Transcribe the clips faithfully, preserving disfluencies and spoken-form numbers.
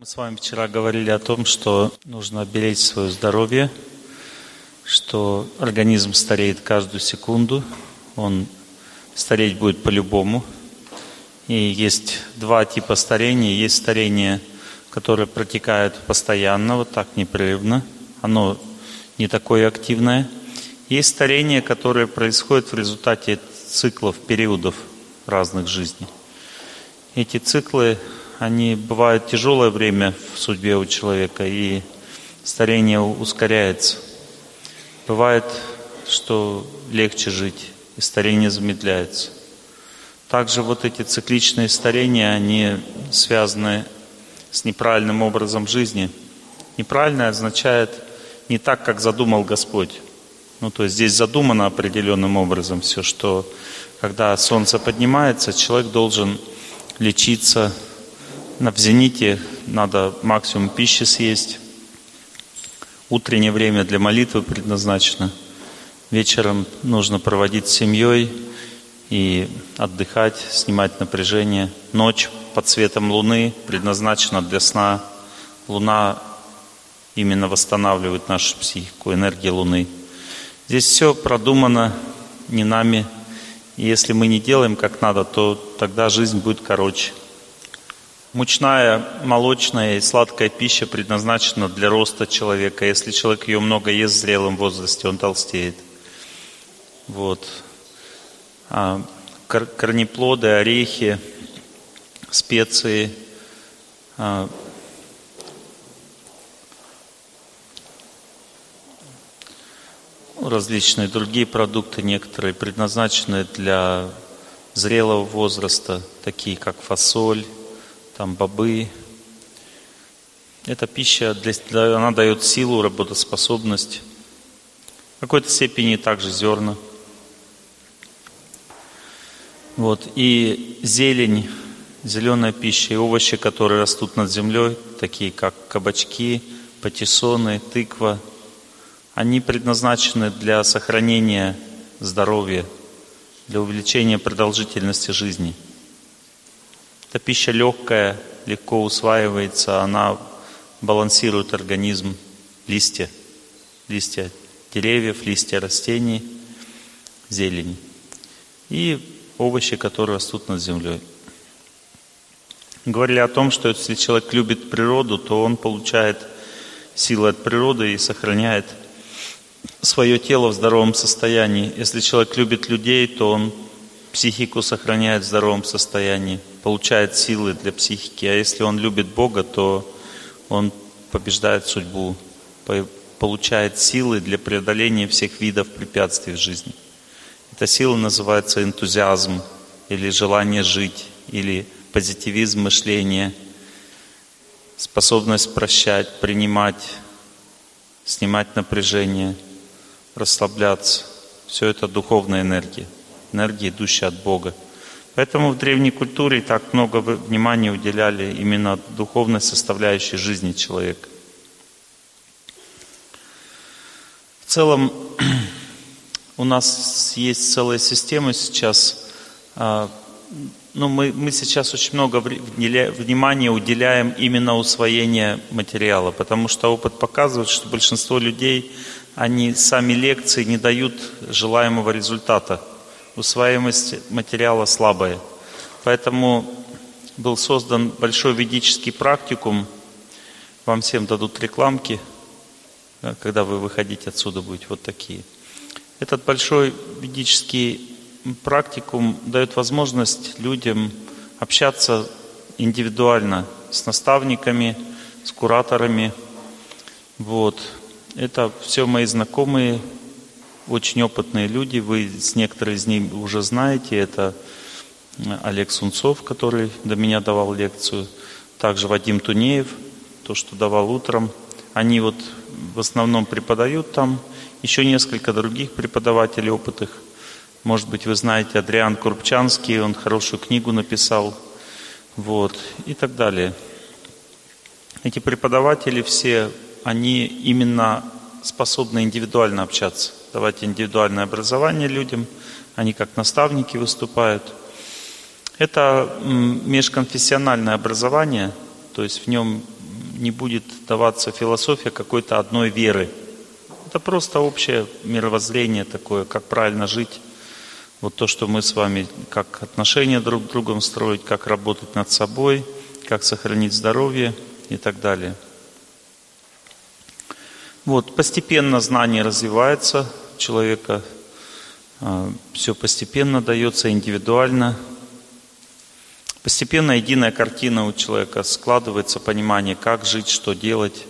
Мы с вами вчера говорили о том, что нужно беречь свое здоровье, что организм стареет каждую секунду, он стареть будет по-любому. И есть два типа старения. Есть старение, которое протекает постоянно, вот так непрерывно, оно не такое активное. Есть старение, которое происходит в результате циклов, периодов разных жизней. Эти циклы, они бывают тяжелое время в судьбе у человека, и старение ускоряется. Бывает, что легче жить, и старение замедляется. Также вот эти цикличные старения, они связаны с неправильным образом жизни. Неправильное означает не так, как задумал Господь. Ну, то есть здесь задумано определенным образом все, что когда солнце поднимается, человек должен лечиться. В зените надо максимум пищи съесть. Утреннее время для молитвы предназначено. Вечером нужно проводить с семьей и отдыхать, снимать напряжение. Ночь под светом луны предназначена для сна. Луна именно восстанавливает нашу психику, энергия луны. Здесь все продумано не нами. И если мы не делаем как надо, то тогда жизнь будет короче. Мучная, молочная и сладкая пища предназначена для роста человека. Если человек ее много ест в зрелом возрасте, он толстеет. Вот. А корнеплоды, орехи, специи, а, различные другие продукты, некоторые предназначены для зрелого возраста, такие как фасоль, там бобы. Эта пища, для, она дает силу, работоспособность. В какой-то степени также зерна. Вот. И зелень, зеленая пища и овощи, которые растут над землей, такие как кабачки, патиссоны, тыква, они предназначены для сохранения здоровья, для увеличения продолжительности жизни. Эта пища легкая, легко усваивается, она балансирует организм, листья, листья деревьев, листья растений, зелень и овощи, которые растут над землей. Говорили о том, что если человек любит природу, то он получает силы от природы и сохраняет свое тело в здоровом состоянии. Если человек любит людей, то он психику сохраняет в здоровом состоянии, получает силы для психики. А если он любит Бога, то он побеждает судьбу, получает силы для преодоления всех видов препятствий в жизни. Эта сила называется энтузиазм, или желание жить, или позитивизм мышления, способность прощать, принимать, снимать напряжение, расслабляться. Все это духовная энергия. Энергия, идущая от Бога. Поэтому в древней культуре так много внимания уделяли именно духовной составляющей жизни человека. В целом, у нас есть целая система сейчас. Ну, мы, мы сейчас очень много внимания уделяем именно усвоению материала, потому что опыт показывает, что большинство людей, они сами лекции не дают желаемого результата. Усваиваемость материала слабая. Поэтому был создан большой ведический практикум. Вам всем дадут рекламки, когда вы выходите отсюда, будете вот такие. Этот большой ведический практикум дает возможность людям общаться индивидуально с наставниками, с кураторами. Вот. Это все мои знакомые, очень опытные люди, вы с некоторыми из них уже знаете. Это Олег Сунцов, который до меня давал лекцию, также Вадим Тунеев, то, что давал утром. Они вот в основном преподают там, еще несколько других преподавателей опытных. Может быть, вы знаете Адриан Крупчанский, он хорошую книгу написал, вот, и так далее. Эти преподаватели все, они именно способны индивидуально общаться, давать индивидуальное образование людям, они как наставники выступают. Это межконфессиональное образование, то есть в нем не будет даваться философия какой-то одной веры. Это просто общее мировоззрение такое, как правильно жить. Вот то, что мы с вами, как отношения друг к другу строить, как работать над собой, как сохранить здоровье и так далее. Вот, постепенно знание развивается у человека, все постепенно дается, индивидуально. Постепенно единая картина у человека складывается, понимание, как жить, что делать.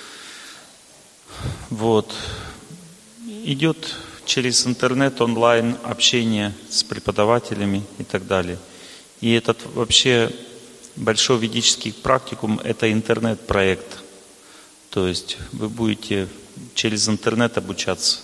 Вот. Идет через интернет, онлайн общение с преподавателями и так далее. И этот вообще большой ведический практикум – это интернет-проект. То есть вы будете через интернет обучаться.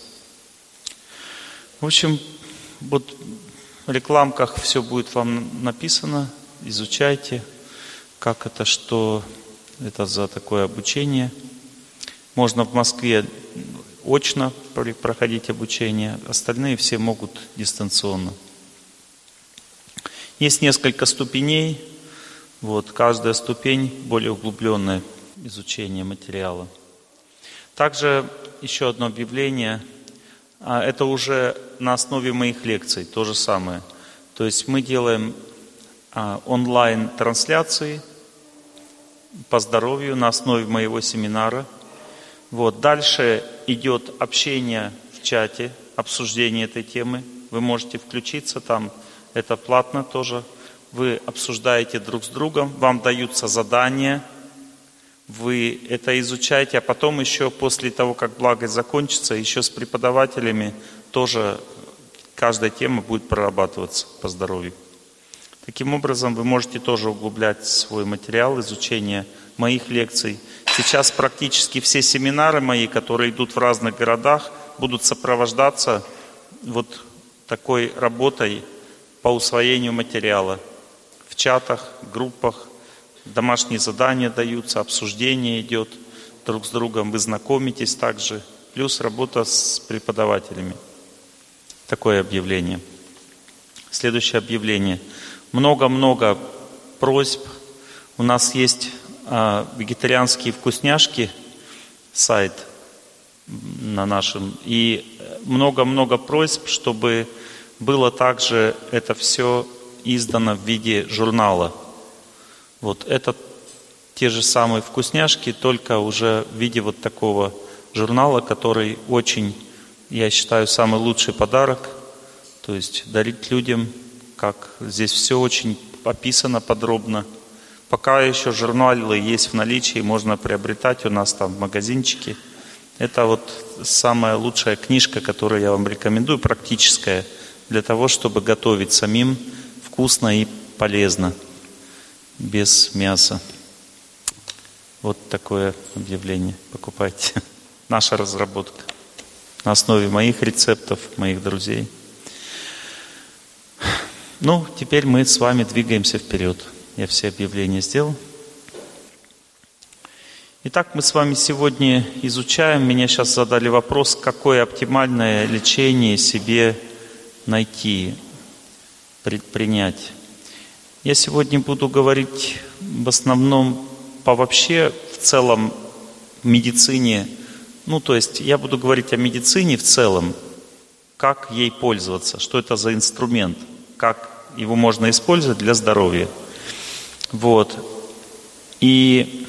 В общем, вот в рекламках все будет вам написано. Изучайте, как это, что это за такое обучение. Можно в Москве очно проходить обучение, остальные все могут дистанционно. Есть несколько ступеней, вот, каждая ступень более углубленное изучение материала. Также еще одно объявление, это уже на основе моих лекций, то же самое. То есть мы делаем онлайн-трансляции по здоровью на основе моего семинара. Вот. Дальше идет общение в чате, обсуждение этой темы. Вы можете включиться там, это платно тоже. Вы обсуждаете друг с другом, вам даются задания, вы это изучаете, а потом еще после того, как благость закончится, еще с преподавателями тоже каждая тема будет прорабатываться по здоровью. Таким образом, вы можете тоже углублять свой материал, изучение моих лекций. Сейчас практически все семинары мои, которые идут в разных городах, будут сопровождаться вот такой работой по усвоению материала. В чатах, группах, домашние задания даются, обсуждение идет друг с другом, вы знакомитесь также, плюс работа с преподавателями. Такое объявление. Следующее объявление. Много-много просьб. У нас есть а, вегетарианские вкусняшки, сайт на нашем, и много-много просьб, чтобы было также это все издано в виде журнала. Вот это те же самые вкусняшки, только уже в виде вот такого журнала, который очень, я считаю, самый лучший подарок. То есть дарить людям, как здесь все очень описано подробно. Пока еще журналы есть в наличии, можно приобретать у нас там в магазинчике. Это вот самая лучшая книжка, которую я вам рекомендую, практическая, для того, чтобы готовить самим вкусно и полезно, без мяса. Вот такое объявление. Покупайте. Наша разработка. На основе моих рецептов, моих друзей. Ну, теперь мы с вами двигаемся вперед. Я все объявления сделал. Итак, мы с вами сегодня изучаем. Меня сейчас задали вопрос, какое оптимальное лечение себе найти, предпринять. Я сегодня буду говорить в основном по вообще в целом медицине. Ну, то есть я буду говорить о медицине в целом, как ей пользоваться, что это за инструмент, как его можно использовать для здоровья. Вот. И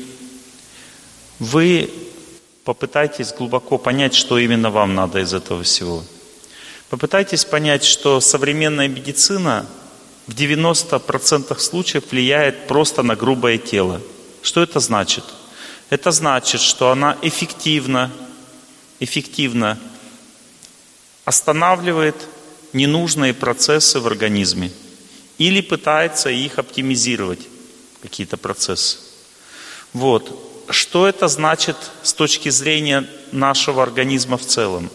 вы попытайтесь глубоко понять, что именно вам надо из этого всего. Попытайтесь понять, что современная медицина в девяноста процентах случаев влияет просто на грубое тело. Что это значит? Это значит, что она эффективно, эффективно останавливает ненужные процессы в организме или пытается их оптимизировать, какие-то процессы. Вот. Что это значит с точки зрения нашего организма в целом?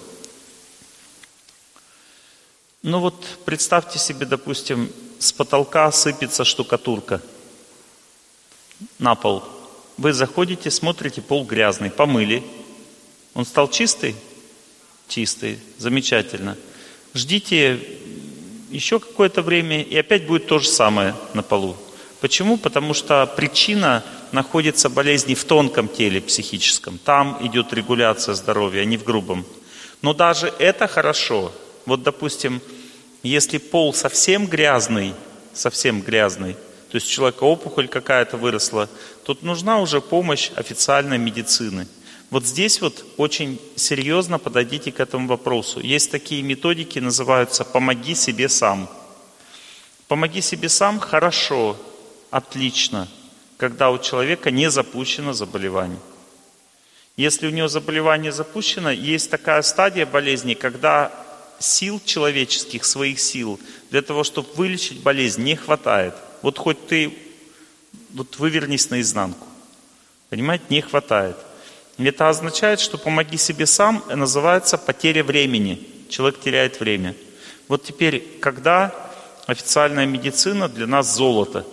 Ну вот представьте себе, допустим, с потолка сыпется штукатурка на пол. Вы заходите, смотрите, пол грязный, помыли. Он стал чистый? Чистый, замечательно. Ждите еще какое-то время, и опять будет то же самое на полу. Почему? Потому что причина находится болезни в тонком теле психическом. Там идет регуляция здоровья, а не в грубом. Но даже это хорошо. Вот, допустим, если пол совсем грязный, совсем грязный, то есть у человека опухоль какая-то выросла, тут нужна уже помощь официальной медицины. Вот здесь вот очень серьезно подойдите к этому вопросу. Есть такие методики, называются «помоги себе сам». «Помоги себе сам» хорошо, отлично, когда у человека не запущено заболевание. Если у него заболевание запущено, есть такая стадия болезни, когда сил человеческих, своих сил, для того, чтобы вылечить болезнь, не хватает. Вот хоть ты вот вывернись наизнанку. Понимаете, не хватает. Это означает, что «помоги себе сам» называется потеря времени. Человек теряет время. Вот теперь, когда официальная медицина для нас золото.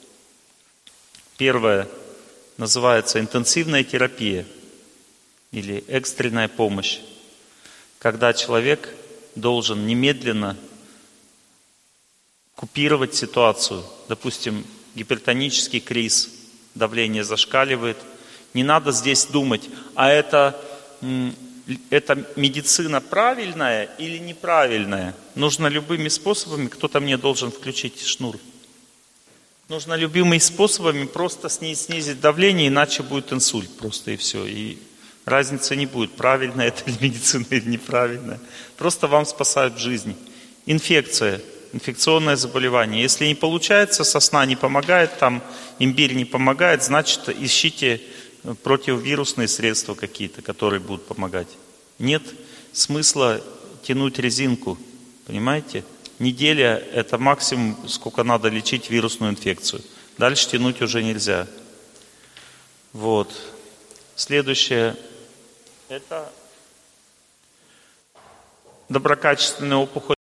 Первое называется интенсивная терапия или экстренная помощь. Когда человек должен немедленно купировать ситуацию. Допустим, гипертонический криз, давление зашкаливает. Не надо здесь думать, а это, это медицина правильная или неправильная. Нужно любыми способами, кто-то мне должен включить шнур. Нужно любыми способами просто снизить давление, иначе будет инсульт просто и все. И разницы не будет, правильная это медицина или неправильная. Просто вам спасают жизнь. Инфекция, инфекционное заболевание. Если не получается, сосна не помогает, там имбирь не помогает, значит ищите противовирусные средства какие-то, которые будут помогать. Нет смысла тянуть резинку, понимаете? Неделя – это максимум, сколько надо лечить вирусную инфекцию. Дальше тянуть уже нельзя. Вот. Следующее – это доброкачественная опухоль.